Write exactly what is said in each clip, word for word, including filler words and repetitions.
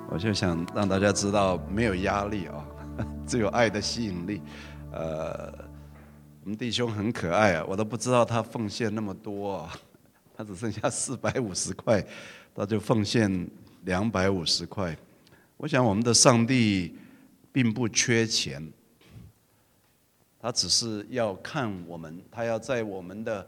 我就想让大家知道，没有压力啊，只有爱的吸引力。呃，我们弟兄很可爱啊，我都不知道他奉献那么多啊，他只剩下四百五十块，他就奉献两百五十块。我想我们的上帝并不缺钱，他只是要看我们，他要在我们的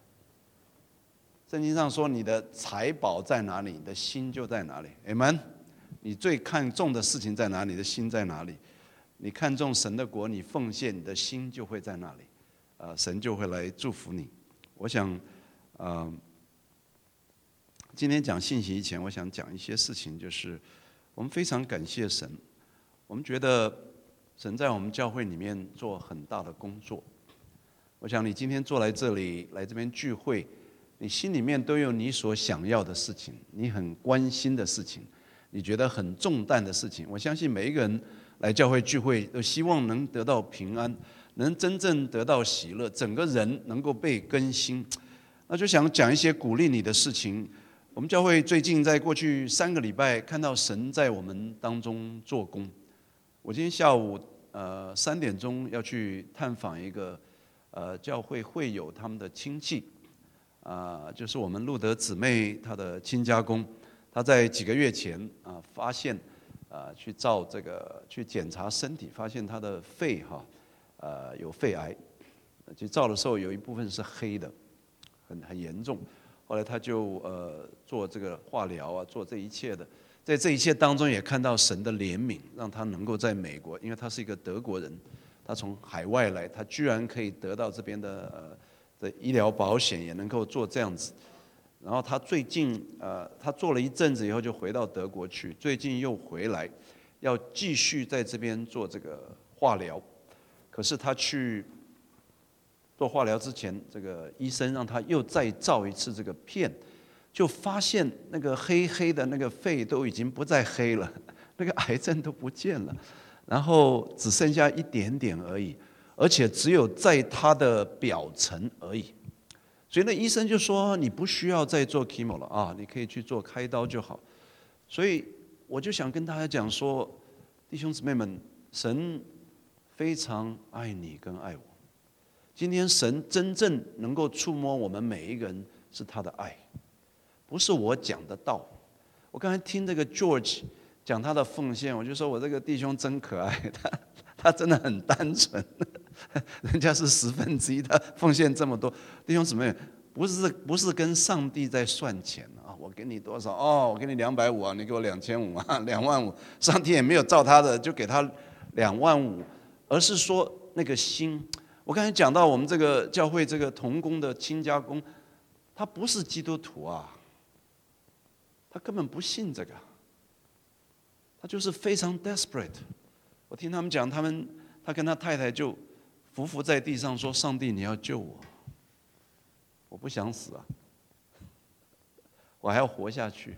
圣经上说，你的财宝在哪里，你的心就在哪里。Amen。你最看重的事情在哪里，你的心在哪里？你看重神的国，你奉献，你的心就会在那里，呃，神就会来祝福你。我想，呃，今天讲信息以前，我想讲一些事情，就是我们非常感谢神，我们觉得神在我们教会里面做很大的工作。我想你今天坐来这里，来这边聚会，你心里面都有你所想要的事情，你很关心的事情，你觉得很重担的事情。我相信每一个人来教会聚会都希望能得到平安，能真正得到喜乐，整个人能够被更新。那就想讲一些鼓励你的事情。我们教会最近在过去三个礼拜看到神在我们当中做工。我今天下午呃三点钟要去探访一个呃教会会友他们的亲戚，啊、呃，就是我们路德姊妹她的亲家公。他在几个月前啊、呃、发现，啊、呃、去照这个去检查身体，发现他的肺哈，呃有肺癌，去照的时候有一部分是黑的，很很严重。后来他就呃做这个化疗啊，做这一切的，在这一切当中也看到神的怜悯，让他能够在美国，因为他是一个德国人，他从海外来，他居然可以得到这边的呃的医疗保险，也能够做这样子。然后他最近呃，他做了一阵子以后就回到德国去，最近又回来，要继续在这边做这个化疗。可是他去做化疗之前，这个医生让他又再照一次这个片，就发现那个黑黑的那个肺都已经不再黑了，那个癌症都不见了，然后只剩下一点点而已，而且只有在他的表层而已。所以那医生就说你不需要再做 chemo 了啊，你可以去做开刀就好。所以我就想跟大家讲说，弟兄姊妹们，神非常爱你跟爱我。今天神真正能够触摸我们每一个人是他的爱，不是我讲的道。我刚才听这个 George 讲他的奉献，我就说我这个弟兄真可爱，他他真的很单纯。人家是十分之一，他奉献这么多，弟兄姊妹，不是不是跟上帝在算钱啊！我给你多少哦，我给你两百五啊，你给我两千五啊，两万五，上帝也没有照他的就给他两万五，而是说那个心。我刚才讲到我们这个教会这个同工的亲家公，他不是基督徒啊，他根本不信这个，他就是非常 desperate。我听他们讲，他们他跟他太太就伏伏在地上说：“上帝，你要救我，我不想死啊，我还要活下去。”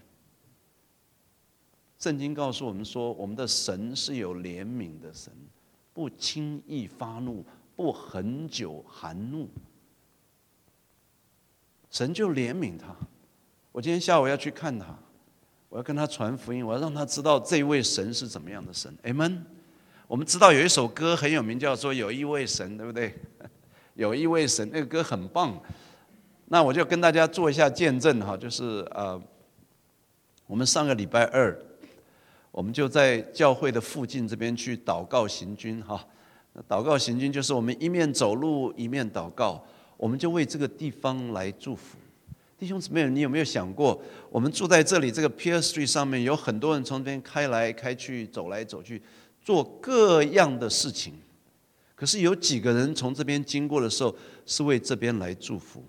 圣经告诉我们说，我们的神是有怜悯的神，不轻易发怒，不恒久含怒。神就怜悯他。我今天下午要去看他，我要跟他传福音，我要让他知道这位神是怎么样的神。Amen。我们知道有一首歌很有名，叫做《有一位神》，对不对？有一位神，那个歌很棒。那我就跟大家做一下见证哈，就是呃，我们上个礼拜二，我们就在教会的附近这边去祷告行军哈。祷告行军就是我们一面走路一面祷告，我们就为这个地方来祝福。弟兄姊妹，你有没有想过，我们住在这里这个 Pier Street 上面，有很多人从这边开来开去，走来走去，做各样的事情，可是有几个人从这边经过的时候是为这边来祝福？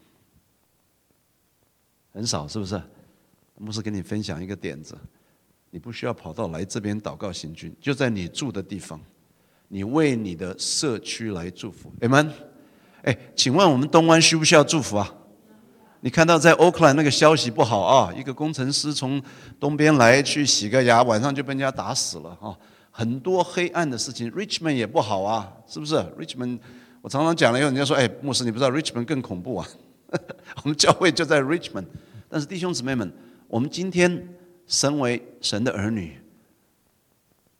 很少，是不是？牧师跟你分享一个点子，你不需要跑到来这边祷告行军，就在你住的地方，你为你的社区来祝福。Amen。哎，请问我们东湾需不需要祝福啊？你看到在 Oakland 那个消息不好啊，一个工程师从东边来去洗个牙，晚上就被人家打死了啊。很多黑暗的事情 ，Richmond 也不好啊，是不是 ？Richmond， 我常常讲了以后，人家说：“哎，牧师，你不知道 Richmond 更恐怖啊。”我们教会就在 Richmond， 但是弟兄姊妹们，我们今天身为神的儿女，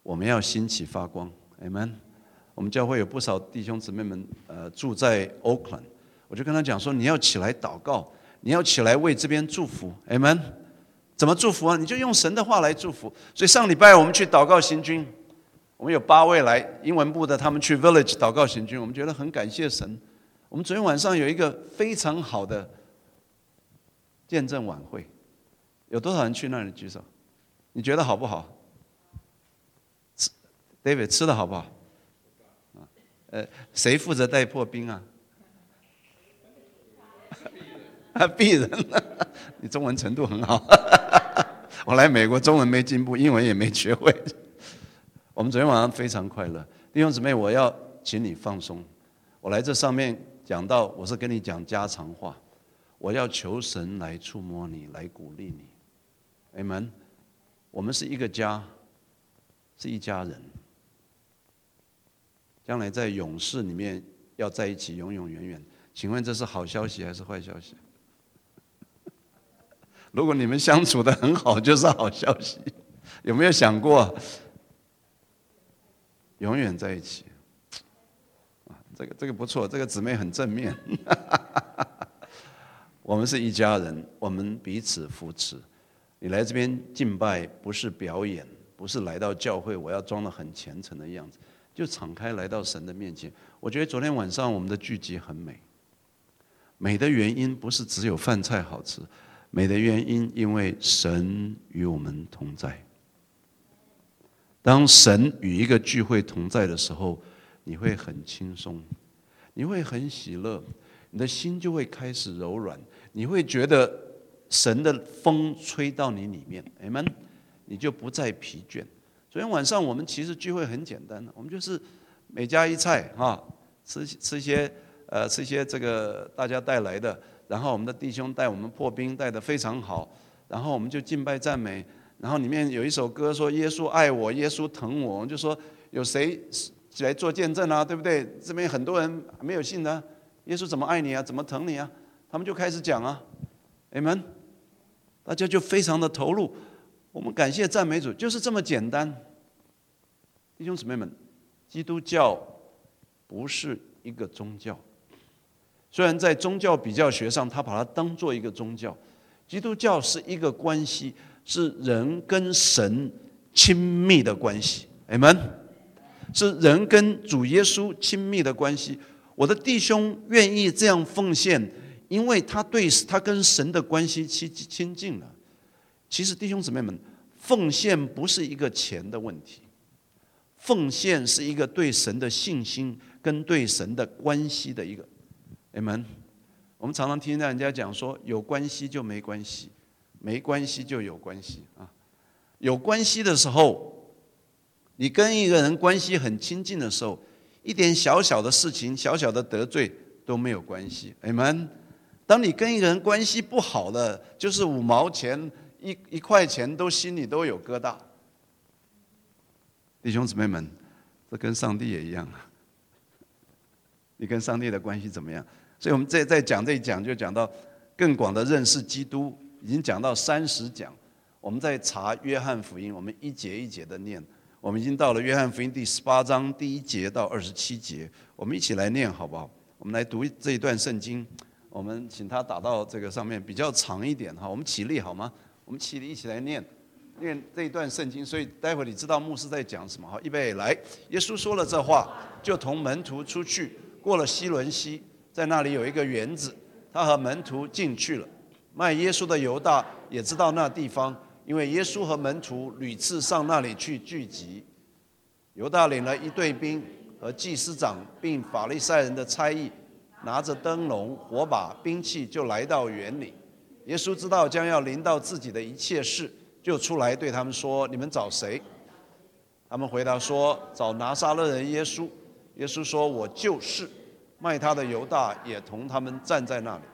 我们要兴起发光 ，Amen。我们教会有不少弟兄姊妹们，呃，住在 Oakland， 我就跟他讲说，你要起来祷告，你要起来为这边祝福 ，Amen。怎么祝福啊？你就用神的话来祝福。所以上礼拜我们去祷告行军，我们有八位来英文部的，他们去 Village 祷告行军，我们觉得很感谢神。我们昨天晚上有一个非常好的见证晚会，有多少人去那里举手？你觉得好不好 ？David 吃的好不好？呃，谁负责带破冰啊？啊，鄙人，你中文程度很好。我来美国，中文没进步，英文也没学会。我们昨天晚上非常快乐，弟兄姊妹，我要请你放松。我来这上面讲到，我是跟你讲家常话，我要求神来触摸你，来鼓励你。Amen。我们是一个家，是一家人。将来在永世里面要在一起，永永远远。请问这是好消息还是坏消息？如果你们相处得很好，就是好消息。有没有想过，永远在一起？这个这个不错，这个姊妹很正面。我们是一家人，我们彼此扶持。你来这边敬拜不是表演，不是来到教会我要装得很虔诚的样子，就敞开来到神的面前。我觉得昨天晚上我们的聚集很美，美的原因不是只有饭菜好吃，美的原因因为神与我们同在。当神与一个聚会同在的时候，你会很轻松，你会很喜乐，你的心就会开始柔软，你会觉得神的风吹到你里面 ，Amen， 你就不再疲倦。昨天晚上我们其实聚会很简单，我们就是每家一菜啊，吃吃一些呃吃一些这个大家带来的，然后我们的弟兄带我们破冰带得非常好，然后我们就敬拜赞美，然后里面有一首歌说耶稣爱我，耶稣疼我，我们就说有谁来做见证啊，对不对？这边很多人没有信的，耶稣怎么爱你啊，怎么疼你啊？他们就开始讲啊 ，Amen， 大家就非常的投入。我们感谢赞美主，就是这么简单。弟兄姊妹们，基督教不是一个宗教，虽然在宗教比较学上，他把它当做一个宗教，基督教是一个关系，是人跟神亲密的关系 ，Amen， 是人跟主耶稣亲密的关系。我的弟兄愿意这样奉献，因为他对他跟神的关系亲亲近了。其实弟兄姊妹们，奉献不是一个钱的问题，奉献是一个对神的信心跟对神的关系的一个 Amen。 我们常常听到人家讲说，有关系就没关系，没关系就有关系啊。有关系的时候，你跟一个人关系很亲近的时候，一点小小的事情，小小的得罪都没有关系 Amen。 当你跟一个人关系不好的，就是五毛钱一一块钱都心里都有疙瘩。弟兄姊妹们，这跟上帝也一样啊。你跟上帝的关系怎么样？所以我们再再讲这一讲，就讲到更广的认识基督，已经讲到三十讲。我们在查约翰福音，我们一节一节的念。我们已经到了约翰福音第十八章第一节到二十七节，我们一起来念好不好？我们来读这一段圣经。我们请他打到这个上面，比较长一点哈。我们起立好吗？我们起立一起来念念这一段圣经。所以待会你知道牧师在讲什么。好，预备来。耶稣说了这话，就同门徒出去，过了西伦西，在那里有一个园子，他和门徒进去了。卖耶稣的犹大也知道那地方，因为耶稣和门徒屡次上那里去聚集。犹大领了一队兵和祭司长并法利赛人的差役，拿着灯笼、火把、兵器，就来到园里。耶稣知道将要临到自己的一切事，就出来对他们说：“你们找谁？”他们回答说：“找拿撒勒人耶稣。”耶稣说：“我就是。”卖他的犹大也同他们站在那里。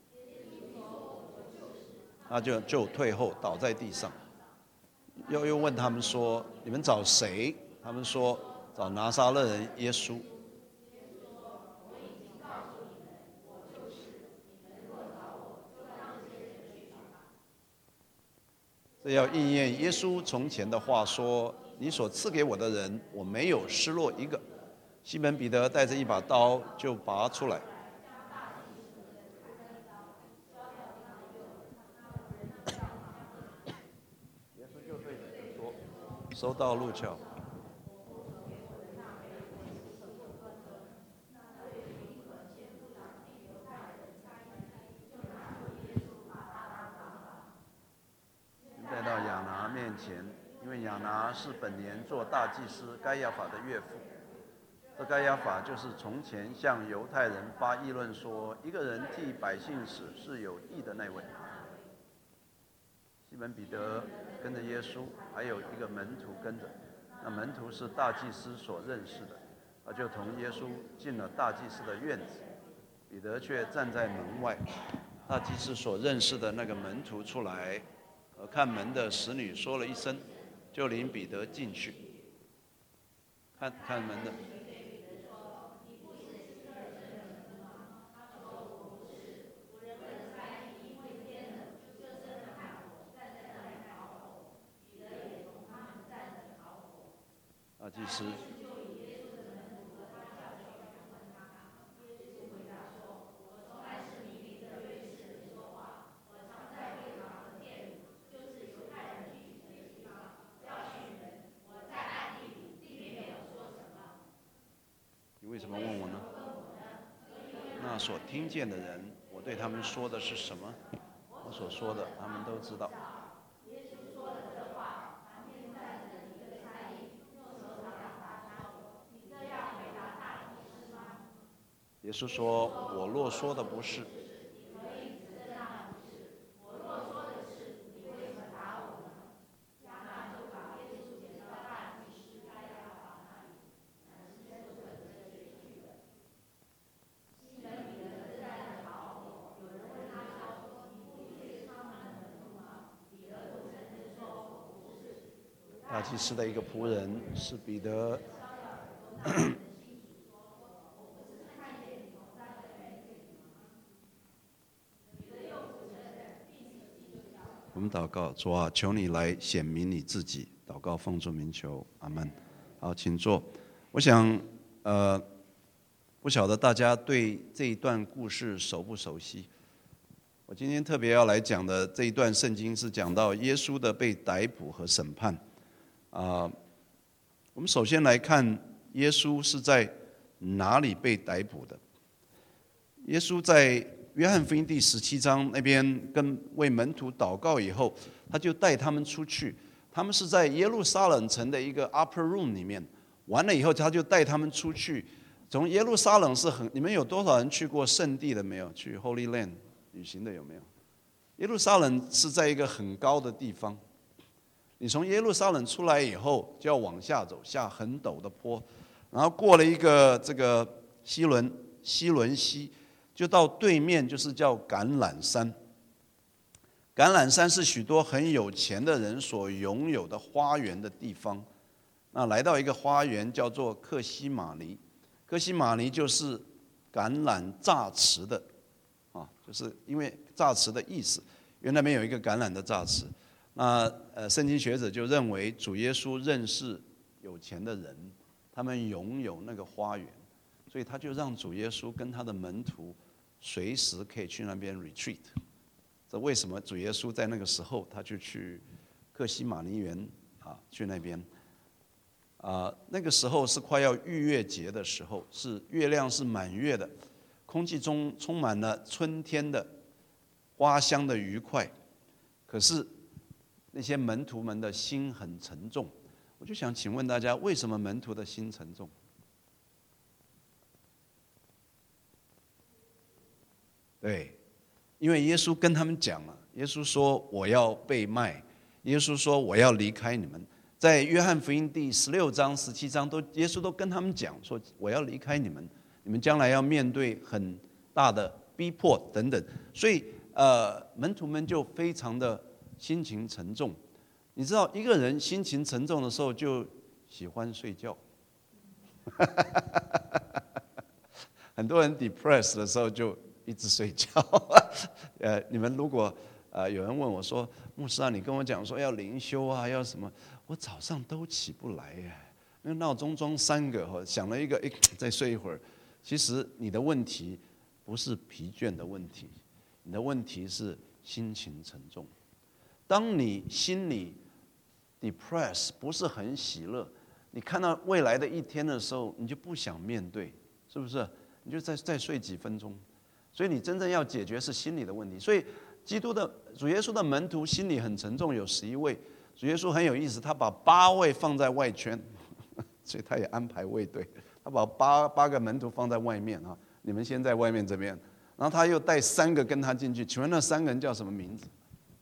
他就就退后倒在地上，又又问他们说：“你们找谁？”他们说：“找拿撒勒人耶稣。”这要应验耶稣从前的话说：“ 你所赐给我的人，我没有失落一个。西门彼得带着一把刀就拔出来，耶稣就对彼得说：“收到路鞘。”带到亚拿面前，因为亚拿是本年做大祭司该亚法的岳父。这该亚法就是从前向犹太人发议论说，一个人替百姓死是有义的那位。西门彼得跟着耶稣，还有一个门徒跟着。那门徒是大祭司所认识的，他就同耶稣进了大祭司的院子，彼得却站在门外。大祭司所认识的那个门徒出来，和看门的使女说了一声，就领彼得进去。看看门的。大祭司你为什么问我呢？那所听见的人，我对他们说的是什么？我所说的，他们都知道。耶稣说：“我若说的不是。”大祭司的一个仆人是彼得。我们祷告，主啊，求你来显明你自己。祷告奉主名求，阿们。好，请坐。我想，呃，不晓得大家对这一段故事熟不熟悉？我今天特别要来讲的这一段圣经是讲到耶稣的被逮捕和审判。啊、呃，我们首先来看耶稣是在哪里被逮捕的。耶稣在约翰福音第十七章那边跟为门徒祷告以后，他就带他们出去。他们是在耶路撒冷城的一个 upper room 里面，完了以后他就带他们出去。从耶路撒冷是很，你们有多少人去过圣地的没有？去 Holy Land 旅行的有没有？耶路撒冷是在一个很高的地方，你从耶路撒冷出来以后，就要往下走，下很陡的坡，然后过了一个这个西伦西伦溪。就到对面，就是叫橄榄山。橄榄山是许多很有钱的人所拥有的花园的地方。那来到一个花园叫做克西马尼，克西马尼就是橄榄榨池的，啊，就是因为榨池的意思，因为那边有一个橄榄的榨池。那呃，圣经学者就认为主耶稣认识有钱的人，他们拥有那个花园，所以他就让主耶稣跟他的门徒随时可以去那边 retreat。 这为什么主耶稣在那个时候他就去克西马尼园啊，去那边啊？那个时候是快要逾越节的时候，是月亮是满月的，空气中充满了春天的花香的愉快。可是那些门徒们的心很沉重。我就想请问大家，为什么门徒的心沉重？对，因为耶稣跟他们讲了，耶稣说我要被卖，耶稣说我要离开你们。在约翰福音第十六章、十七章都，耶稣都跟他们讲说我要离开你们，你们将来要面对很大的逼迫等等。所以呃，门徒们就非常的心情沉重。你知道，一个人心情沉重的时候就喜欢睡觉。很多人 depressed 的时候就一直睡觉。呃，你们如果呃有人问我说，牧师啊，你跟我讲说要灵修啊，要什么？ 我早上都起不来呀，那个闹钟装三个，想了一个，哎，再睡一会儿。其实你的问题不是疲倦的问题，你的问题是心情沉重。当你心里 depress 不是很喜乐，你看到未来的一天的时候，你就不想面对，是不是？你就再再睡几分钟。所以你真正要解决是心理的问题。所以基督的主耶稣的门徒心里很沉重，有十一位。主耶稣很有意思，他把八位放在外圈，所以他也安排卫队，他把八八个门徒放在外面啊，你们先在外面这边，然后他又带三个跟他进去。请问那三个人叫什么名字？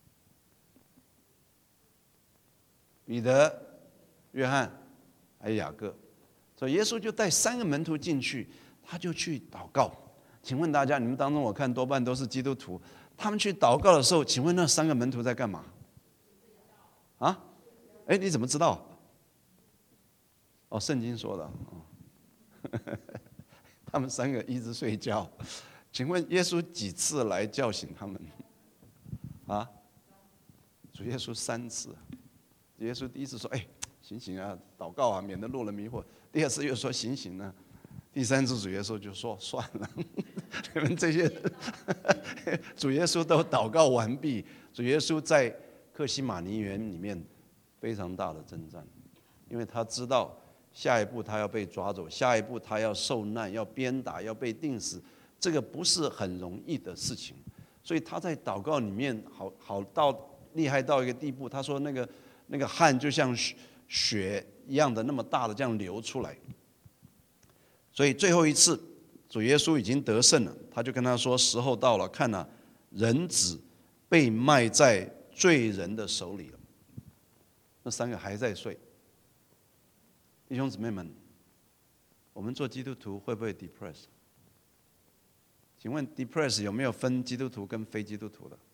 彼得、约翰还有雅各。所以耶稣就带三个门徒进去，他就去祷告。请问大家，你们当中我看多半都是基督徒，他们去祷告的时候，请问那三个门徒在干嘛？啊？哎，你怎么知道？哦，圣经说的。哦、他们三个一直睡觉。请问耶稣几次来叫醒他们？啊？主耶稣三次。主耶稣第一次说：“哎，醒醒啊，祷告啊，免得落了迷惑。”第二次又说：“醒醒啊。”第三次主耶稣就说：“算了，你们这些人。”主耶稣都祷告完毕，主耶稣在客西马尼园里面非常大的征战，因为他知道下一步他要被抓走，下一步他要受难，要鞭打，要被钉死，这个不是很容易的事情。所以他在祷告里面好好到厉害到一个地步，他说那个那个汗就像血一样的那么大的这样流出来。所以最后一次主耶稣已经得胜了，他就跟他说：“时候到了，看啊，人子被卖在罪人的手里了。”那三个还在睡。弟兄姊妹们，我们做基督徒会不会 depress？ 请问 depress 有没有分基督徒跟非基督徒的？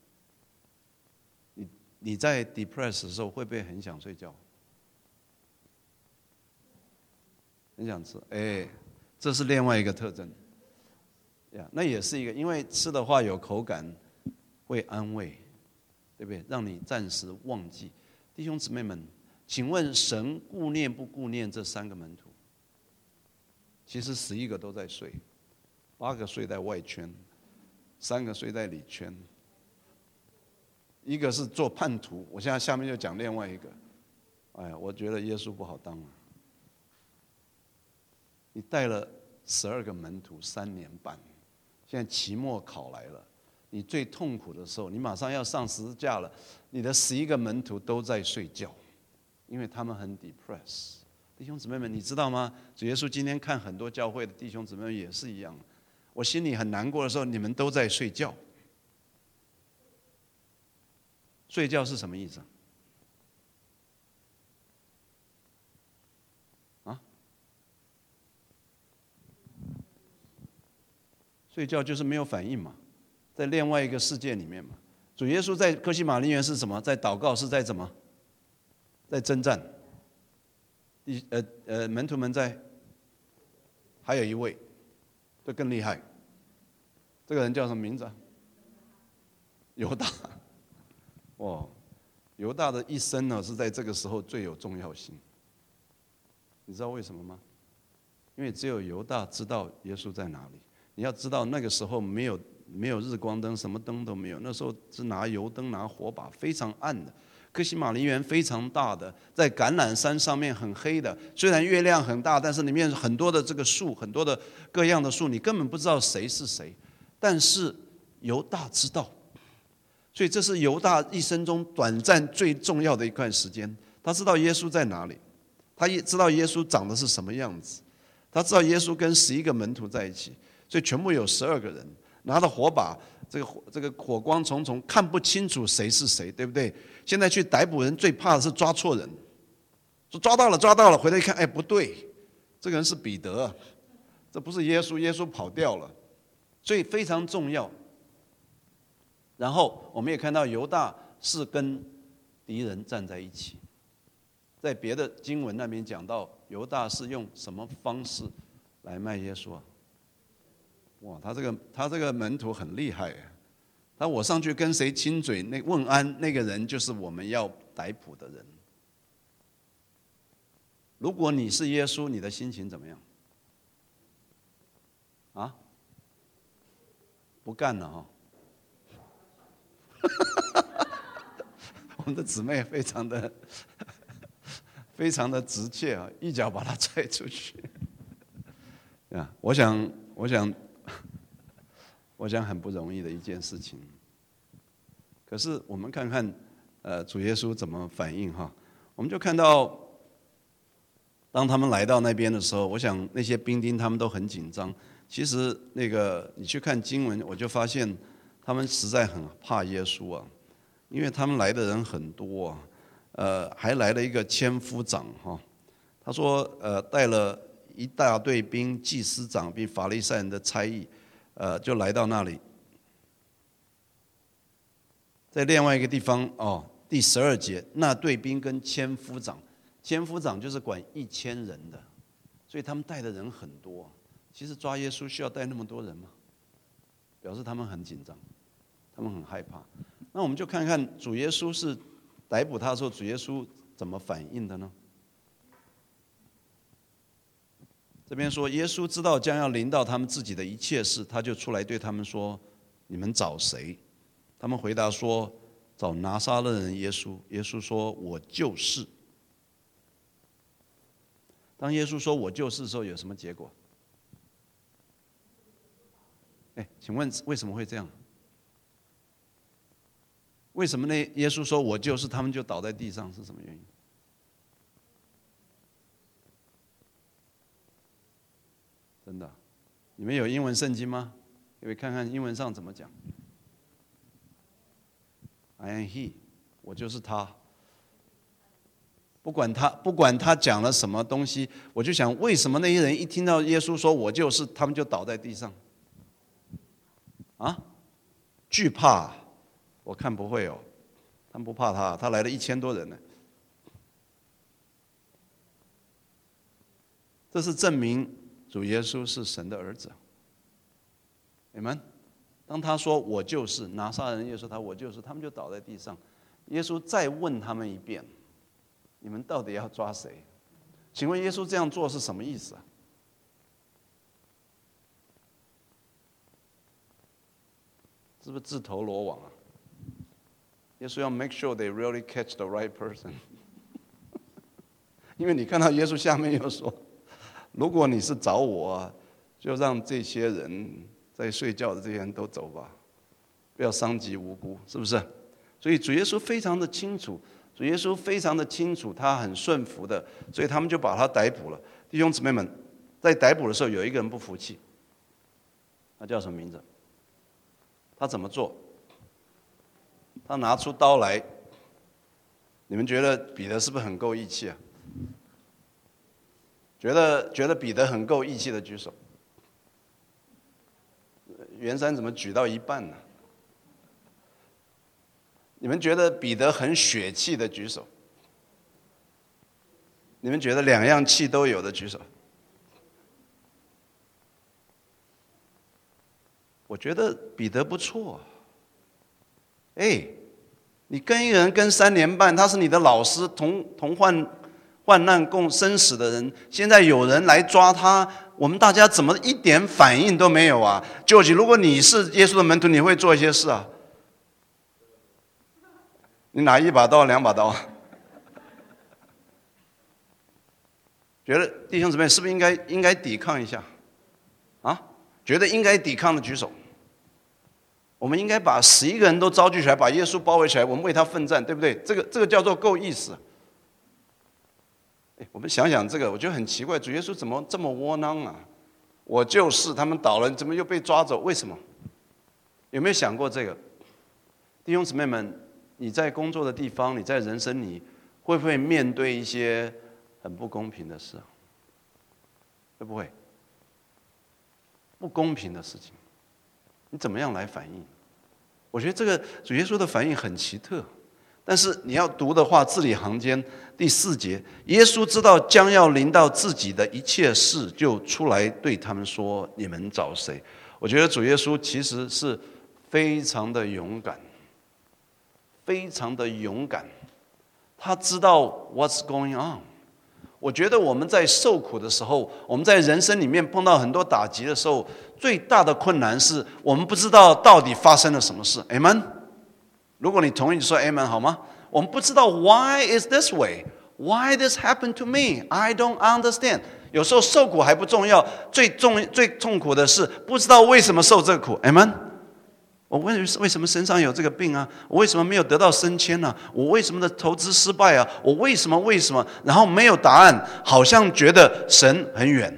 你你在 depress 的时候会不会很想睡觉？很想吃，哎，这是另外一个特征。呀，那也是一个，因为吃的话有口感，会安慰，对不对？让你暂时忘记。弟兄姊妹们，请问神顾念不顾念这三个门徒？其实十一个都在睡，八个睡在外圈，三个睡在里圈，一个是做叛徒。我现在下面就讲另外一个。哎呀，我觉得耶稣不好当啊。你带了十二个门徒三年半，现在期末考来了，你最痛苦的时候，你马上要上十字架了，你的十一个门徒都在睡觉，因为他们很 depressed。弟兄姊妹们，你知道吗？主耶稣今天看很多教会的弟兄姊妹们也是一样，我心里很难过的时候，你们都在睡觉。睡觉是什么意思？睡觉就是没有反应嘛，在另外一个世界里面嘛。主耶稣在客西马尼园是什么？在祷告，是在怎么？在征战。第呃呃，门徒们在，还有一位，这更厉害。这个人叫什么名字啊？犹大。哇，犹大的一生呢，是在这个时候最有重要性。你知道为什么吗？因为只有犹大知道耶稣在哪里。你要知道，那个时候没有没有日光灯，什么灯都没有。那时候是拿油灯、拿火把，非常暗的。客西马尼园非常大的，在橄榄山上面很黑的。虽然月亮很大，但是里面很多的这个树，很多的各样的树，你根本不知道谁是谁。但是犹大知道，所以这是犹大一生中短暂最重要的一段时间。他知道耶稣在哪里，他也知道耶稣长得是什么样子，他知道耶稣跟十一个门徒在一起。所以全部有十二个人拿着火把，这个火这个火光重重，看不清楚谁是谁，对不对？现在去逮捕人最怕的是抓错人，说抓到了抓到了，回来一看，哎，不对，这个人是彼得，这不是耶稣，耶稣跑掉了，所以非常重要。然后我们也看到犹大是跟敌人站在一起，在别的经文那边讲到犹大是用什么方式来卖耶稣啊？哇，他这个他这个门徒很厉害，他我上去跟谁亲嘴，那问安那个人就是我们要逮捕的人， 如果你是耶稣，你的心情怎么样？啊？不干了哈、哦！我们的姊妹非常的非常的直切啊，一脚把他踹出去。啊，我想，我想，我想很不容易的一件事情。可是我们看看，呃，主耶稣怎么反应哈？我们就看到，当他们来到那边的时候，我想那些兵丁他们都很紧张。其实那个你去看经文，我就发现他们实在很怕耶稣啊，因为他们来的人很多啊，呃，还来了一个千夫长哈，他说呃带了一大队兵，祭司长并法利赛人的差役，呃，就来到那里，在另外一个地方哦，第十二节，那队兵跟千夫长，千夫长就是管一千人的，所以他们带的人很多。其实抓耶稣需要带那么多人吗？表示他们很紧张，他们很害怕。那我们就看看主耶稣是逮捕他的时候，主耶稣怎么反应的呢？这边说，耶稣知道将要临到他们自己的一切事，他就出来对他们说：“你们找谁？”他们回答说：“找拿撒勒人耶稣。”耶稣说：“我就是。”当耶稣说我就是的时候，有什么结果？哎，请问为什么会这样？为什么呢？耶稣说我就是，他们就倒在地上，是什么原因？真的，你们有英文圣经吗？可以看看英文上怎么讲。I am he， 我就是他。不管他不管他讲了什么东西，我就想，为什么那些人一听到耶稣说我就是，他们就倒在地上？啊？惧怕？我看不会哦，他们不怕他，他来了一千多人呢。这是证明主耶稣是神的儿子。你们，当他说我就是拿撒勒人耶稣，他我就是，他们就倒在地上。耶稣再问他们一遍：你们到底要抓谁？请问耶稣这样做是什么意思啊？是不是自投罗网啊？耶稣要 make sure they really catch the right person。因为你看到耶稣下面又说，如果你是找我啊，就让这些人在睡觉的这些人都走吧，不要伤及无辜，是不是？所以主耶稣非常的清楚，主耶稣非常的清楚，他很顺服的，所以他们就把他逮捕了。弟兄姊妹们，在逮捕的时候，有一个人不服气，他叫什么名字？他怎么做？他拿出刀来，你们觉得彼得是不是很够义气啊？觉得觉得彼得很够义气的举手。袁山怎么举到一半呢？你们觉得彼得很血气的举手。你们觉得两样气都有的举手。我觉得彼得不错。哎，你跟一个人跟三年半，他是你的老师，同同患患难共生死的人，现在有人来抓他，我们大家怎么一点反应都没有啊？究竟如果你是耶稣的门徒，你会做一些事啊？你拿一把刀，两把刀？觉得弟兄姊妹是不是应该应该抵抗一下？啊？觉得应该抵抗的举手。我们应该把十一个人都召集起来，把耶稣包围起来，我们为他奋战，对不对？这个这个叫做够意思。我们想想这个，我觉得很奇怪，主耶稣怎么这么窝囊啊？我就是他们倒了，怎么又被抓走？为什么？有没有想过这个？弟兄姊妹们，你在工作的地方，你在人生里，会不会面对一些很不公平的事？会不会？不公平的事情，你怎么样来反应？我觉得这个主耶稣的反应很奇特。但是你要读的话，字里行间第四节，耶稣知道将要临到自己的一切事，就出来对他们说：“你们找谁？”我觉得主耶稣其实是非常的勇敢，非常的勇敢。他知道 what's going on， 我觉得我们在受苦的时候，我们在人生里面碰到很多打击的时候，最大的困难是我们不知道到底发生了什么事。Amen。如果你同意，就说 Amen 好吗？我们不知道 Why is this way? Why this happened to me? I don't understand。有时候受苦还不重要，最重最痛苦的是不知道为什么受这个苦。Amen。我为为什么身上有这个病啊？我为什么没有得到升迁啊？我为什么的投资失败啊？我为什么为什么？然后没有答案，好像觉得神很远。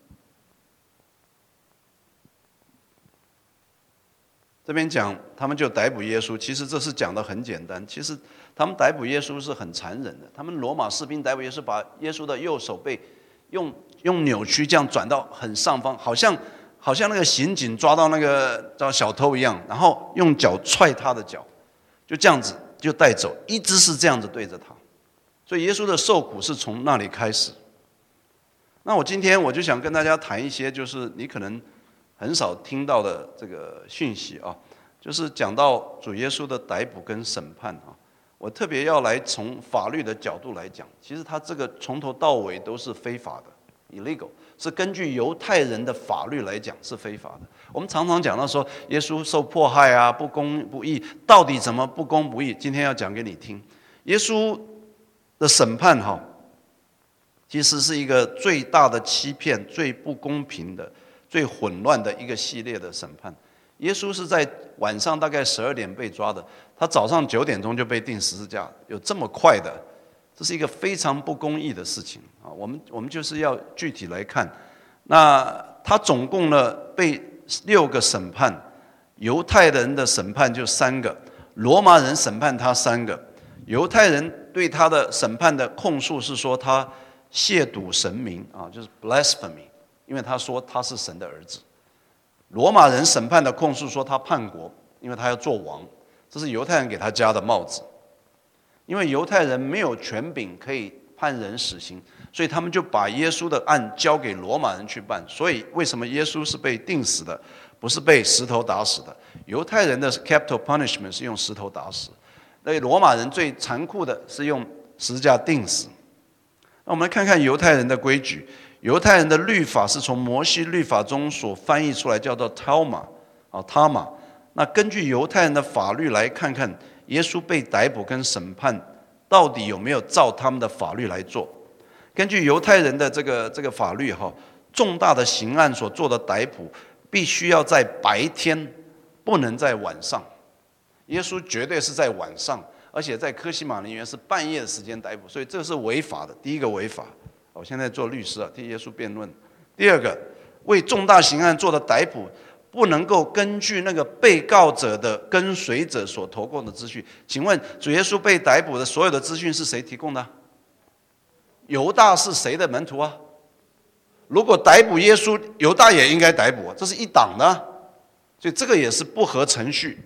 这边讲他们就逮捕耶稣，其实这是讲的很简单。其实他们逮捕耶稣是很残忍的。他们罗马士兵逮捕耶稣，把耶稣的右手被用用扭曲这样转到很上方，好像。好像那个刑警抓到那个叫小偷一样，然后用脚踹他的脚，就这样子就带走，一直是这样子对着他。所以耶稣的受苦是从那里开始。那我今天我就想跟大家谈一些，就是你可能很少听到的这个讯息啊，就是讲到主耶稣的逮捕跟审判啊。我特别要来从法律的角度来讲，其实他这个从头到尾都是非法的 ，illegal。是根据犹太人的法律来讲是非法的。我们常常讲到说，耶稣受迫害啊，不公不义，到底怎么不公不义？今天要讲给你听。耶稣的审判哈，其实是一个最大的欺骗、最不公平的、最混乱的一个系列的审判。耶稣是在晚上大概十二点被抓的，他早上九点钟就被钉十字架，有这么快的？这是一个非常不公义的事情啊！我们我们就是要具体来看。那他总共呢被六个审判，犹太人的审判就三个，罗马人审判他三个。犹太人对他的审判的控诉是说他亵渎神明啊，就是 blasphemy， 因为他说他是神的儿子。罗马人审判的控诉说他叛国，因为他要做王，这是犹太人给他加的帽子。因为犹太人没有权柄可以判人死刑，所以他们就把耶稣的案交给罗马人去办。所以为什么耶稣是被钉死的，不是被石头打死的？犹太人的 capital punishment 是用石头打死，那罗马人最残酷的是用十字架钉死。那我们来看看犹太人的规矩。犹太人的律法是从摩西律法中所翻译出来，叫做 Talma 啊 Talma。那根据犹太人的法律来看看。耶稣被逮捕跟审判，到底有没有照他们的法律来做？根据犹太人的这个这个法律哈，重大的刑案所做的逮捕，必须要在白天，不能在晚上。耶稣绝对是在晚上，而且在科西玛陵园是半夜的时间逮捕，所以这是违法的。第一个违法，我现在做律师啊，替耶稣辩论。第二个，为重大刑案做的逮捕。不能够根据那个被告者的跟随者所投供的资讯。请问主耶稣被逮捕的所有的资讯是谁提供的？犹大是谁的门徒啊？如果逮捕耶稣，犹大也应该逮捕，这是一党的，所以这个也是不合程序，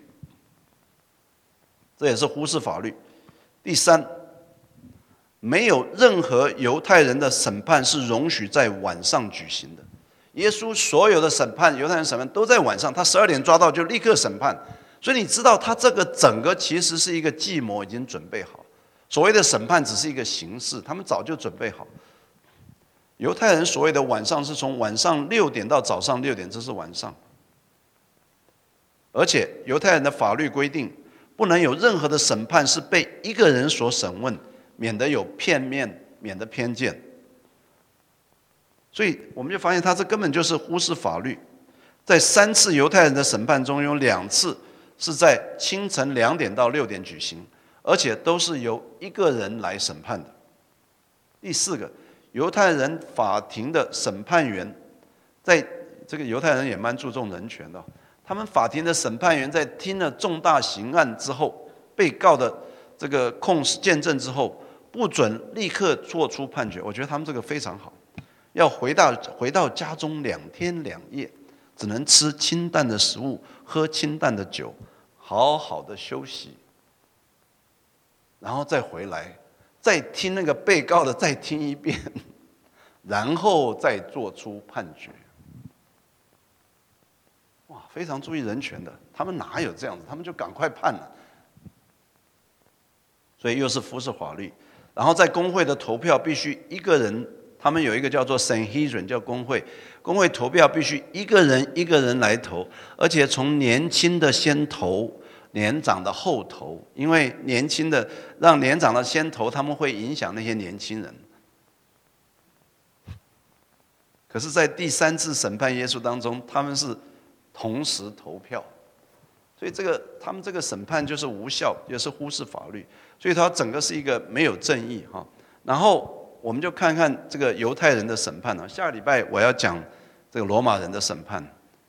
这也是忽视法律。第三，没有任何犹太人的审判是容许在晚上举行的。耶稣所有的审判，犹太人审判都在晚上，他十二点抓到就立刻审判，所以你知道他这个整个其实是一个计谋已经准备好。所谓的审判只是一个形式，他们早就准备好。犹太人所谓的晚上是从晚上六点到早上六点，这是晚上。而且犹太人的法律规定，不能有任何的审判是被一个人所审问，免得有片面，免得偏见。所以我们就发现他这根本就是忽视法律。在三次犹太人的审判中，有两次是在清晨两点到六点举行，而且都是由一个人来审判的。第四个，犹太人法庭的审判员，在这个犹太人也蛮注重人权的，他们法庭的审判员在听了重大刑案之后，被告的这个控诉见证之后，不准立刻做出判决。我觉得他们这个非常好。要回到回到家中两天两夜，只能吃清淡的食物，喝清淡的酒，好好的休息，然后再回来，再听那个被告的再听一遍，然后再做出判决。哇，非常注意人权的，他们哪有这样子？他们就赶快判了。所以又是忽视法律。 然后在公会的投票必须一个人，他们有一个叫做 Sanhedrin 叫公会，公会投票必须一个人一个人来投，而且从年轻的先投，年长的后投，因为年轻的让年长的先投，他们会影响那些年轻人。可是，在第三次审判耶稣当中，他们是同时投票，所以这个他们这个审判就是无效，也是忽视法律，所以它整个是一个没有正义哈。然后我们就看看这个犹太人的审判啊，下个礼拜我要讲这个罗马人的审判。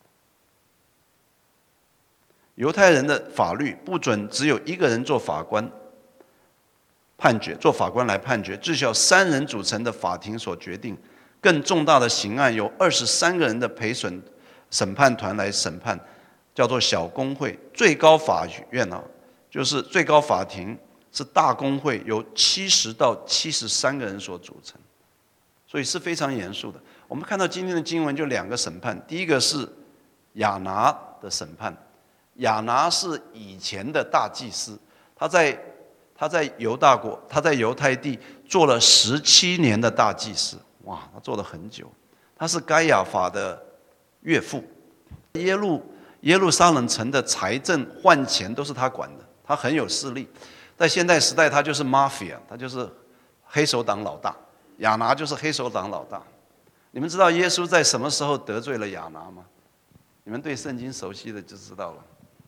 犹太人的法律不准只有一个人做法官判决，做法官来判决，至少三人组成的法庭所决定。更重大的刑案有二十三个人的陪审审判团来审判，叫做小公会。最高法院啊，就是最高法庭是大公会，由七十到七十三个人所组成，所以是非常严肃的。我们看到今天的经文就两个审判，第一个是亚拿的审判。亚拿是以前的大祭司，他在他在犹大国，他在犹太地做了十七年的大祭司。哇，他做了很久。他是该亚法的岳父，耶路耶路撒冷城的财政换钱都是他管的，他很有势力。在现代时代，他就是 mafia， 他就是黑手党老大。亚拿就是黑手党老大。你们知道耶稣在什么时候得罪了亚拿吗？你们对圣经熟悉的就知道了。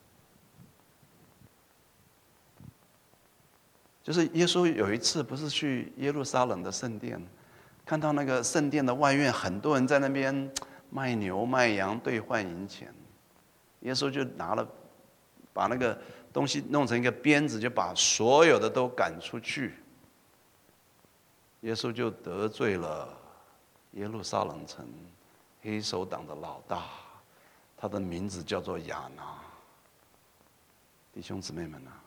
就是耶稣有一次不是去耶路撒冷的圣殿，看到那个圣殿的外院很多人在那边卖牛卖羊兑换银钱，耶稣就拿了把那个东西弄成一个鞭子，就把所有的都赶出去。耶稣就得罪了耶路撒冷城黑手党的老大，他的名字叫做亚拿。弟兄姊妹们啊，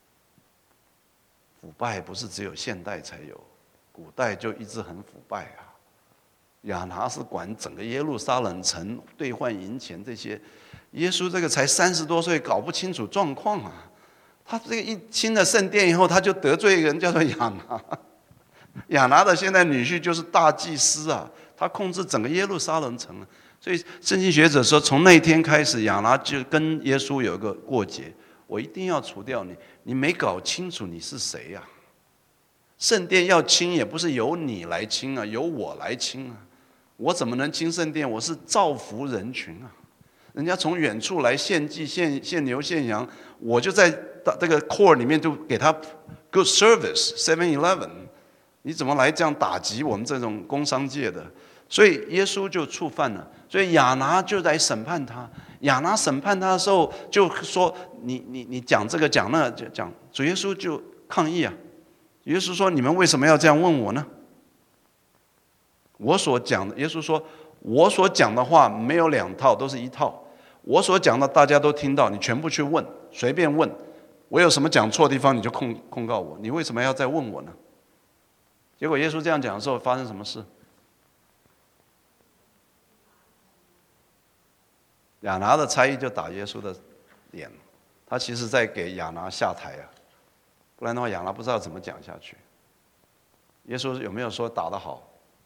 腐败不是只有现代才有，古代就一直很腐败啊。亚拿是管整个耶路撒冷城兑换银钱这些，耶稣这个才三十多岁，搞不清楚状况啊。他这个一进了圣殿以后，他就得罪一个人叫做亚拿。亚拿的现在女婿就是大祭司啊，他控制整个耶路撒冷城啊。所以圣经学者说，从那一天开始，亚拿就跟耶稣有一个过节，我一定要除掉你，你没搞清楚你是谁啊。圣殿要清也不是由你来清啊，由我来清啊。我怎么能清圣殿？我是造福人群啊。人家从远处来献祭、献献牛、献羊，我就在这个 core 里面就给他 good service。seven eleven， 你怎么来这样打击我们这种工商界的？所以耶稣就触犯了，所以亚拿就来审判他。亚拿审判他的时候就说：“你你你讲这个讲那个讲。”主耶稣就抗议啊！耶稣说：“你们为什么要这样问我呢？我所讲的，耶稣说，我所讲的话没有两套，都是一套。我所讲的大家都听到，你全部去问，随便问。我有什么讲错的地方，你就控控告我。你为什么要再问我呢？”结果耶稣这样讲的时候，发生什么事？亚拿的差役就打耶稣的脸，他其实在给亚拿下台啊，不然的话亚拿不知道怎么讲下去。耶稣有没有说打得好？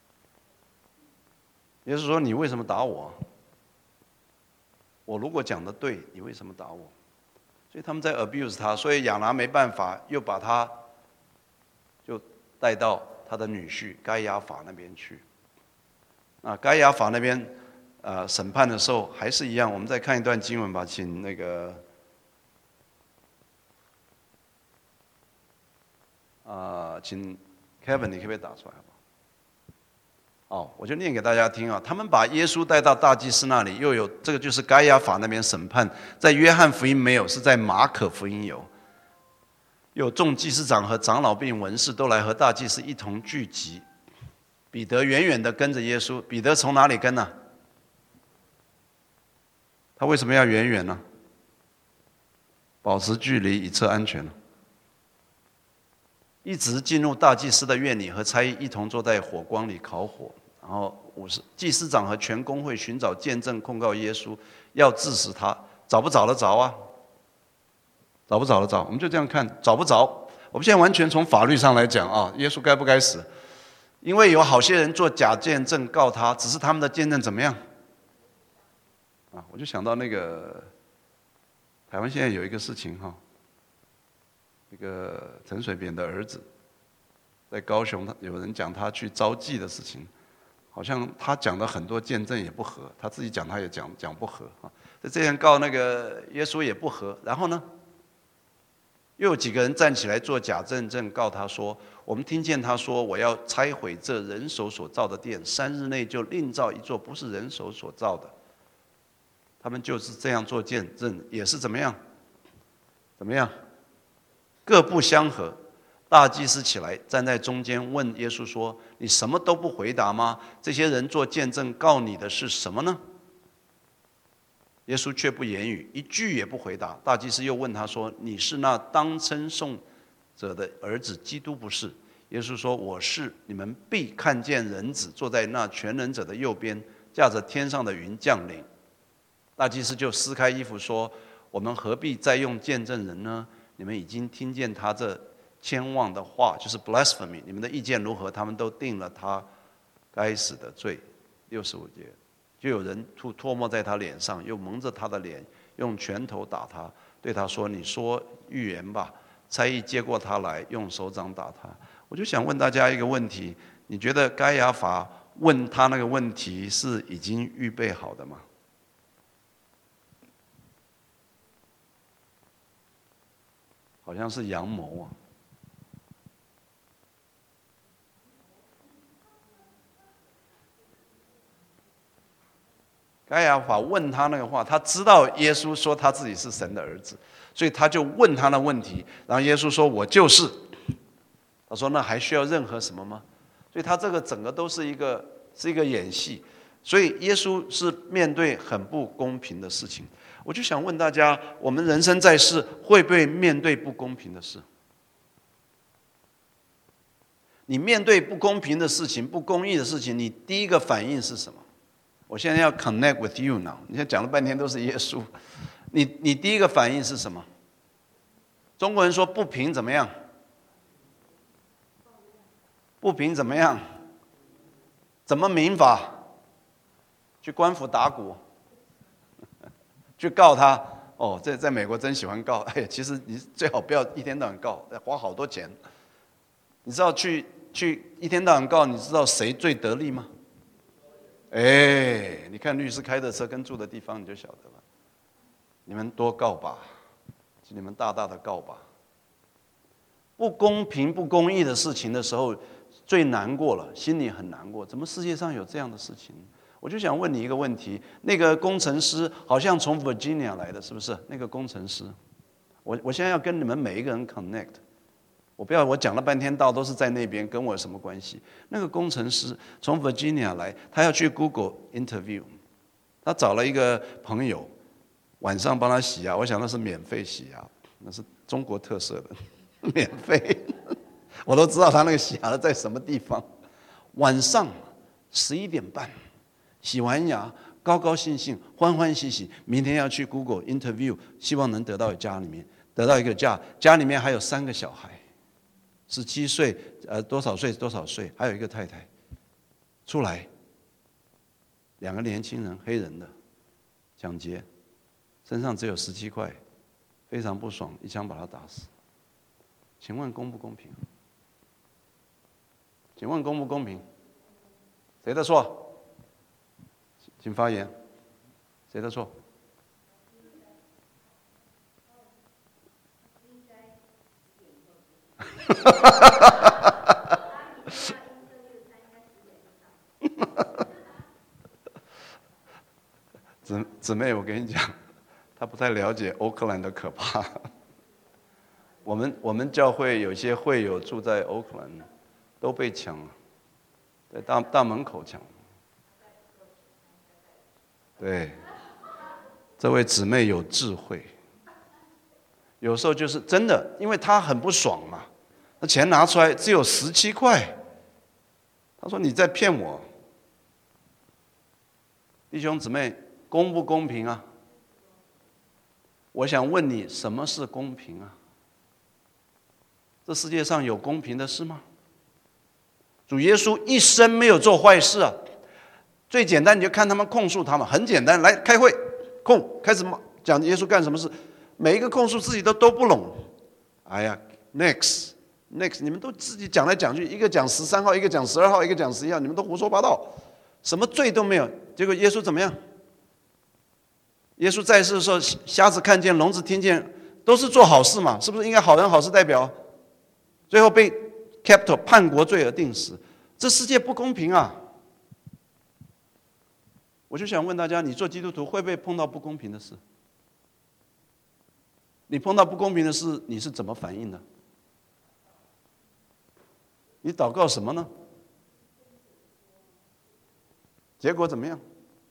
耶稣说：“你为什么打我？我如果讲的对，你为什么打我？”所以他们在 abuse 他，所以亚拿没办法，又把他就带到他的女婿该亚法那边去。那该亚法那边。呃，审判的时候还是一样，我们再看一段经文吧，请那个啊、呃，请 Kevin， 你可不可以打出来？哦，我就念给大家听啊。他们把耶稣带到大祭司那里，又有这个就是该亚法那边审判，在约翰福音没有，是在马可福音有。有众祭司长和长老并文士都来和大祭司一同聚集。彼得远远的跟着耶稣，彼得从哪里跟呢、啊？他为什么要远远呢？保持距离以测安全。一直进入大祭司的院里，和差役一同坐在火光里烤火。然后五十祭司长和全公会寻找见证控告耶稣，要治死他。找不找得着啊？找不找得着？我们就这样看，找不着。 我们现在完全从法律上来讲啊，耶稣该不该死？因为有好些人做假见证告他，只是他们的见证怎么样？啊，我就想到那个台湾现在有一个事情哈，那个陈水扁的儿子在高雄，他有人讲他去招妓的事情，好像他讲的很多见证也不合，他自己讲他也讲讲不合啊。这样告那个耶稣也不合，然后呢，又有几个人站起来做假见证告他说，我们听见他说我要拆毁这人手所造的殿，三日内就另造一座不是人手所造的。他们就是这样做见证，也是怎么样？怎么样？各不相合。大祭司起来站在中间问耶稣说：“你什么都不回答吗？这些人做见证告你的是什么呢？”耶稣却不言语，一句也不回答。大祭司又问他说：“你是那当称颂者的儿子基督不是？”耶稣说：“我是。你们必看见人子坐在那全能者的右边，驾着天上的云降临。”大祭司就撕开衣服说：“我们何必再用见证人呢？你们已经听见他这千妄的话，就是 blasphemy。你们的意见如何？他们都定了他该死的罪。”六十五节，就有人吐唾沫在他脸上，又蒙着他的脸，用拳头打他，对他说：“你说预言吧。”差役接过他来，用手掌打他。我就想问大家一个问题：你觉得该亚法问他那个问题是已经预备好的吗？好像是阳谋啊！该亚法问他那个话，他知道耶稣说他自己是神的儿子，所以他就问他的问题。然后耶稣说：“我就是。”他说：“那还需要任何什么吗？”所以他这个整个都是一个是一个演戏。所以耶稣是面对很不公平的事情。我就想问大家：我们人生在世，会不会面对不公平的事？你面对不公平的事情、不公义的事情，你第一个反应是什么？我现在要 connect with you now。你现在讲了半天都是耶稣，你你第一个反应是什么？中国人说不平怎么样？不平怎么样？怎么民法？去官府打鼓，去告他。哦，在在美国真喜欢告。哎呀，其实你最好不要一天到晚告，花好多钱。你知道去去一天到晚告，你知道谁最得利吗？哎，你看律师开的车跟住的地方，你就晓得了。你们多告吧，你们大大的告吧。不公平、不公义的事情的时候，最难过了，心里很难过。怎么世界上有这样的事情？我就想问你一个问题：那个工程师好像从 Virginia 来的，是不是？那个工程师，我我现在要跟你们每一个人 connect。我不要我讲了半天道都是在那边，跟我有什么关系？那个工程师从 Virginia 来，他要去 Google interview， 他找了一个朋友，晚上帮他洗牙，我想那是免费洗牙，那是中国特色的，免费，我都知道他那个洗牙的在什么地方。晚上十一点半洗完牙，高高兴兴、欢欢喜喜，明天要去 Google interview， 希望能得到家里面得到一个家，家里面还有三个小孩。十七岁，呃，多少岁？多少岁？还有一个太太，出来，两个年轻人，黑人的，抢劫，身上只有十七块，非常不爽，一枪把他打死。请问公不公平？请问公不公平？谁的错？请发言。谁的错？姊姊妹，我跟你讲，他不太了解欧克兰的可怕。我们我们教会有些会友住在欧克兰，都被抢了，在大大门口抢。对，这位姊妹有智慧，有时候就是真的，因为他很不爽嘛。那钱拿出来只有十七块，他说你在骗我，弟兄姊妹，公不公平啊？我想问你，什么是公平啊？ 这世界上有公平的事吗？主耶稣一生没有做坏事啊。最简单，你就看他们控诉他们，很简单，来开会控，开始讲耶稣干什么事，每一个控诉自己都都不拢。哎呀 ，next next， 你们都自己讲来讲去，一个讲十三号，一个讲十二号，一个讲十一号，你们都胡说八道，什么罪都没有。结果耶稣怎么样？耶稣在世的时候，瞎子看见，聋子听见，都是做好事嘛，是不是应该好人好事代表？最后被 capital 叛国罪而定死，这世界不公平啊！我就想问大家，你做基督徒会不会碰到不公平的事？你碰到不公平的事，你是怎么反应的？你祷告什么呢？结果怎么样？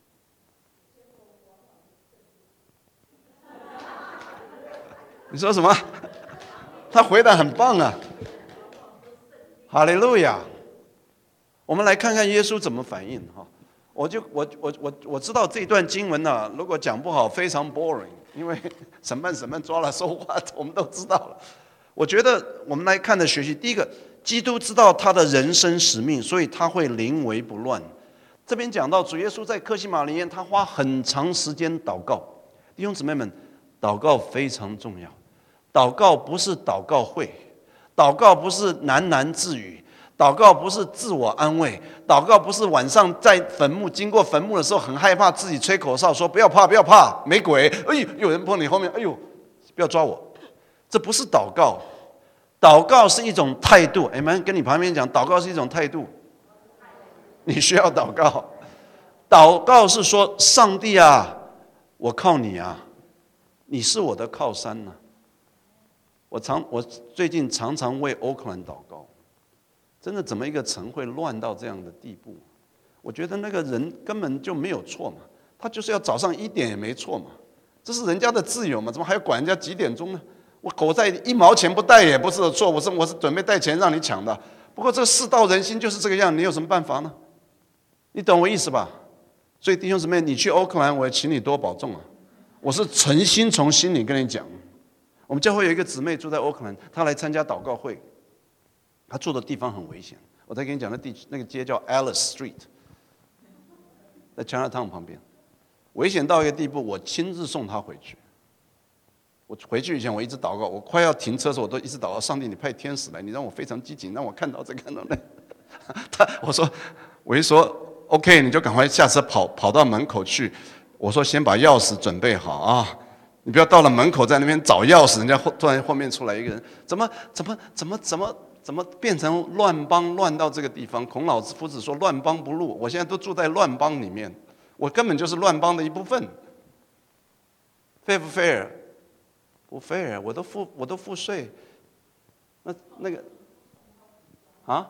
你说什么？他回答很棒啊！哈利路亚！我们来看看耶稣怎么反应哈。我就我我我我知道这段经文呢、啊，如果讲不好，非常 boring， 因为审判审判抓了说话，我们都知道了。我觉得我们来看的学习，第一个，基督知道他的人生使命，所以他会临危不乱。这边讲到主耶稣在客西马尼园，他花很长时间祷告。弟兄姊妹们，祷告非常重要。祷告不是祷告会，祷告不是喃喃自语，祷告不是自我安慰，祷告不是晚上在坟墓经过坟墓的时候很害怕，自己吹口哨说不要怕不要怕，没鬼，哎呦有人碰你后面，哎呦不要抓我，这不是祷告。祷告是一种态度，你们跟你旁边讲，祷告是一种态度，你需要祷告。祷告是说，上帝啊，我靠你啊，你是我的靠山啊。我常我最近常常为欧克兰祷告，真的怎么一个城会乱到这样的地步？我觉得那个人根本就没有错嘛，他就是要早上一点也没错嘛，这是人家的自由嘛，怎么还要管人家几点钟呢？我口袋一毛钱不带也不是错，我是我是准备带钱让你抢的。不过这世道人心就是这个样，你有什么办法呢？你懂我意思吧？所以弟兄姊妹，你去欧克兰，我也请你多保重啊！我是诚心从心里跟你讲。我们教会有一个姊妹住在欧克兰，她来参加祷告会，她住的地方很危险。我再跟你讲，那地那个街叫 Alice Street， 在 Chinatown 旁边，危险到一个地步，我亲自送她回去。我回去以前，我一直祷告，我快要停车的时候，我都一直祷告，上帝，你派天使来，你让我非常机警，让我看到这看到那。他我说，我一说 OK， 你就赶快下车跑跑到门口去。我说先把钥匙准备好啊。你不要到了门口在那边找钥匙，人家突然后面出来一个人，怎么怎么怎么怎么怎么变成乱邦乱到这个地方？孔老夫子说乱邦不入，我现在都住在乱邦里面，我根本就是乱邦的一部分。fair 不 fair？ 不 fair， 我都付我都付税，那那个啊，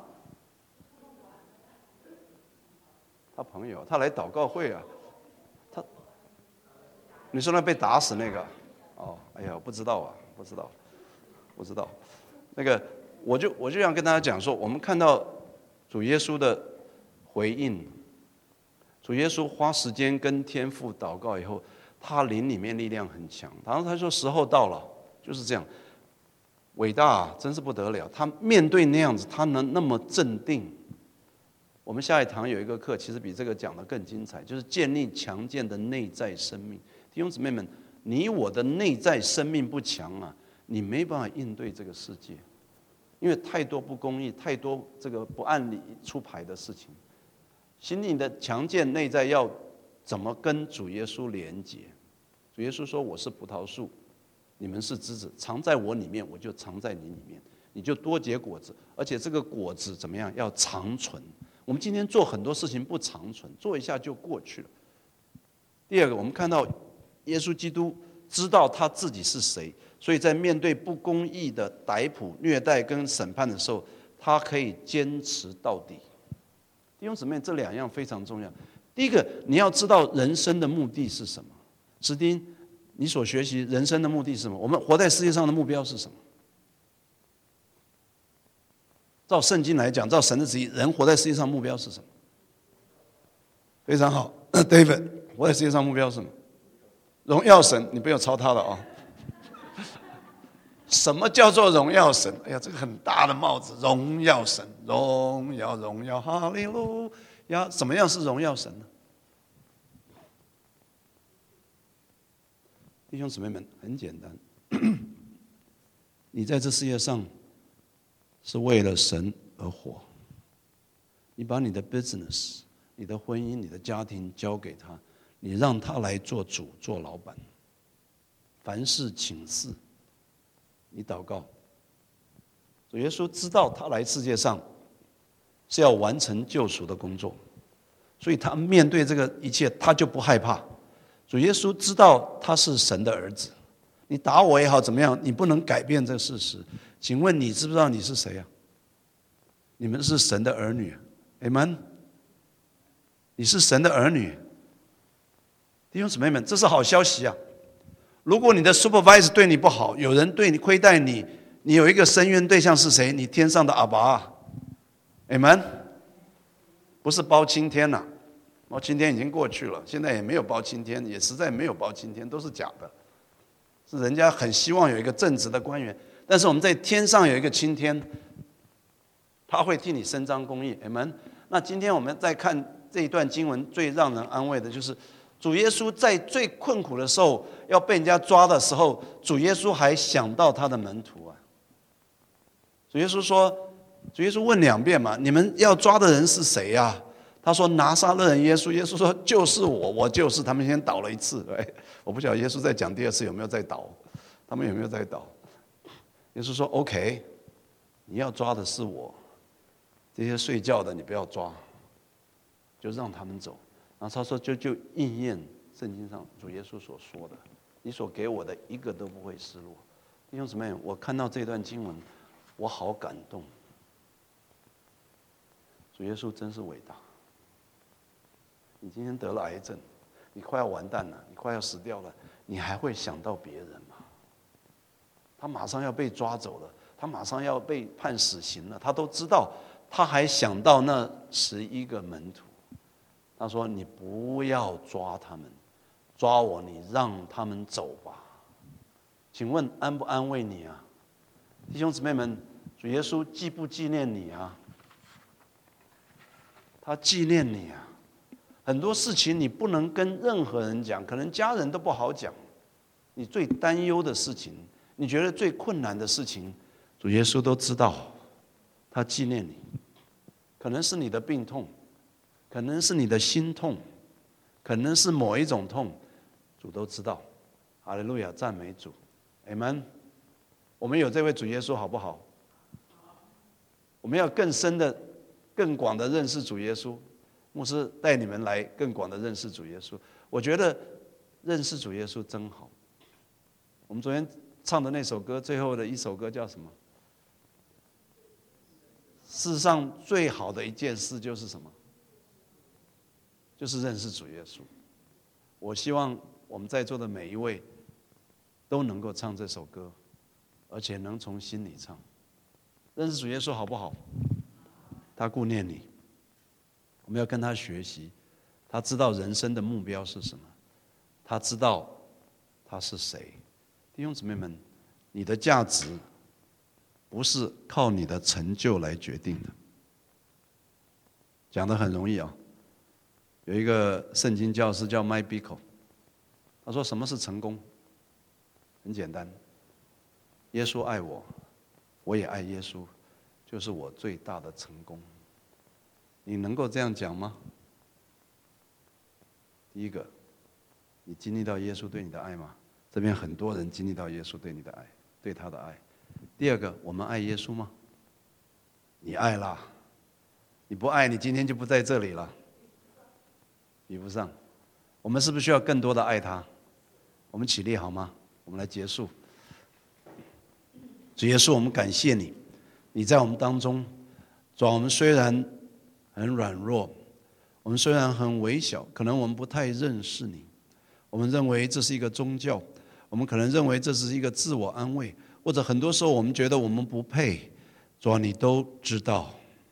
他朋友他来祷告会啊。你说那被打死那个，哦，哎呀，不知道啊，不知道，不知道。那个，我就我就想跟大家讲说，我们看到主耶稣的回应，主耶稣花时间跟天父祷告以后，他灵里面力量很强。然后他说时候到了，就是这样，伟大啊，真是不得了。他面对那样子，他能那么镇定。我们下一堂有一个课，其实比这个讲的更精彩，就是建立强健的内在生命。弟兄姊妹们，你我的内在生命不强啊，你没办法应对这个世界，因为太多不公义，太多这个不按理出牌的事情。心灵的强健内在要怎么跟主耶稣连结？主耶稣说：“我是葡萄树，你们是枝子，藏在我里面，我就藏在你里面，你就多结果子，而且这个果子怎么样？要长存。我们今天做很多事情不长存，做一下就过去了。第二个，我们看到。耶稣基督知道他自己是谁，所以在面对不公义的逮捕、虐待跟审判的时候，他可以坚持到底。弟兄姊妹，这两样非常重要。第一个，你要知道人生的目的是什么。史丁，你所学习人生的目的是什么？我们活在世界上的目标是什么？照圣经来讲，照神的旨意，人活在世界上目标是什么？非常好，David， 活在世界上目标是什么？荣耀神，你不要抄他了啊！ 什么叫做荣耀神？哎呀，这个很大的帽子，荣耀神，荣耀荣耀，哈利路亚。怎么样是荣耀神呢？弟兄姊妹们，很简单，你在这世界上是为了神而活。你把你的 business、你的婚姻、你的家庭交给他，你让他来做主、做老板。凡事请示，你祷告。主耶稣知道他来世界上是要完成救赎的工作，所以他面对这个一切，他就不害怕。主耶稣知道他是神的儿子，你打我也好怎么样，你不能改变这个事实。请问你知不知道你是谁啊？你们是神的儿女 Amen。 你是神的儿女，弟兄姊妹们，这是好消息啊！如果你的 supervisor 对你不好，有人对你亏待你，你有一个申冤对象是谁？你天上的阿爸 Amen。 不是包青天呐、啊，包青天已经过去了，现在也没有包青天，也实在没有包青天，都是假的。是人家很希望有一个正直的官员，但是我们在天上有一个青天，他会替你伸张公义 Amen。 那今天我们再看这一段经文，最让人安慰的就是主耶稣在最困苦的时候，要被人家抓的时候，主耶稣还想到他的门徒啊。主耶稣说，主耶稣问两遍嘛，你们要抓的人是谁呀、啊？他说拿撒勒人耶稣。耶稣说就是我，我就是。他们先倒了一次，我不晓得耶稣在讲第二次有没有再倒，他们有没有再倒？耶稣说 OK， 你要抓的是我，这些睡觉的你不要抓，就让他们走。然后他说就就应验圣经上主耶稣所说的，你所给我的一个都不会失落。弟兄姊妹，我看到这段经文，我好感动。主耶稣真是伟大。你今天得了癌症，你快要完蛋了，你快要死掉了，你还会想到别人吗？他马上要被抓走了，他马上要被判死刑了，他都知道，他还想到那十一个门徒。他说：“你不要抓他们，抓我，你让他们走吧。”请问安不安慰你啊，弟兄姊妹们？主耶稣纪不纪念你啊？他纪念你啊！很多事情你不能跟任何人讲，可能家人都不好讲。你最担忧的事情，你觉得最困难的事情，主耶稣都知道，他纪念你。可能是你的病痛，可能是你的心痛，可能是某一种痛，主都知道。哈利路亚，赞美主 Amen。 我们有这位主耶稣好不好？我们要更深的更广的认识主耶稣。牧师带你们来更广的认识主耶稣。我觉得认识主耶稣真好。我们昨天唱的那首歌，最后的一首歌叫什么？世上最好的一件事就是什么？就是认识主耶稣。我希望我们在座的每一位都能够唱这首歌，而且能从心里唱。认识主耶稣好不好？他顾念你，我们要跟他学习。他知道人生的目标是什么，他知道他是谁。弟兄姊妹们，你的价值不是靠你的成就来决定的。讲得很容易啊。有一个圣经教师叫 Mike Bickle， 他说什么是成功？很简单，耶稣爱我，我也爱耶稣，就是我最大的成功。你能够这样讲吗？第一个，你经历到耶稣对你的爱吗？这边很多人经历到耶稣对你的爱，对他的爱。第二个，我们爱耶稣吗？你爱啦，你不爱，你今天就不在这里了。比不上，我们是不是需要更多的爱他？我们起立好吗？我们来结束。主耶稣，我们感谢你，你在我们当中。主啊，我们虽然很软弱，我们虽然很微小，可能我们不太认识你，我们认为这是一个宗教，我们可能认为这是一个自我安慰，或者很多时候我们觉得我们不配。主啊，你都知道。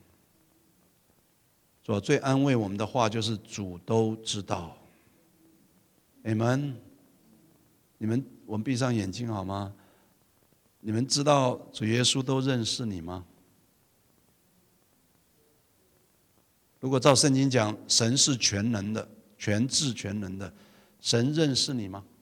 主啊，最安慰我们的话就是主都知道。Amen。你们，我们闭上眼睛好吗？ 你们知道主耶稣都认识你吗？如果照圣经讲，神是全能的，全智全能的，神认识你吗？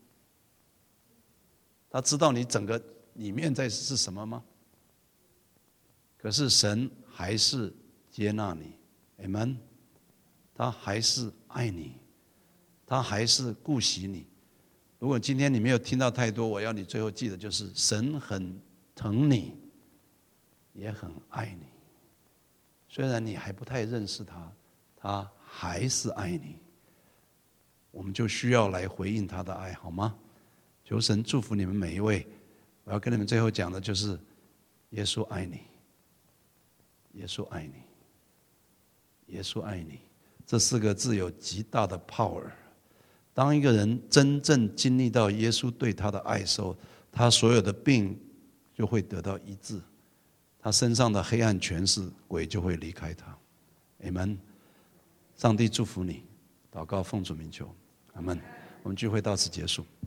他知道你整个里面在是什么吗？可是神还是接纳你 ，Amen。他还是爱你，他还是顾惜你。如果今天你没有听到太多，我要你最后记得就是，神很疼你，也很爱你。虽然你还不太认识他，他还是爱你。我们就需要来回应他的爱，好吗？求神祝福你们每一位。我要跟你们最后讲的就是，耶稣爱你，耶稣爱你，耶稣爱你。这四个字有极大的 power。当一个人真正经历到耶稣对他的爱的时候，他所有的病就会得到医治，他身上的黑暗权势鬼就会离开他。阿们。上帝祝福你，祷告奉主名求，阿们。我们聚会到此结束。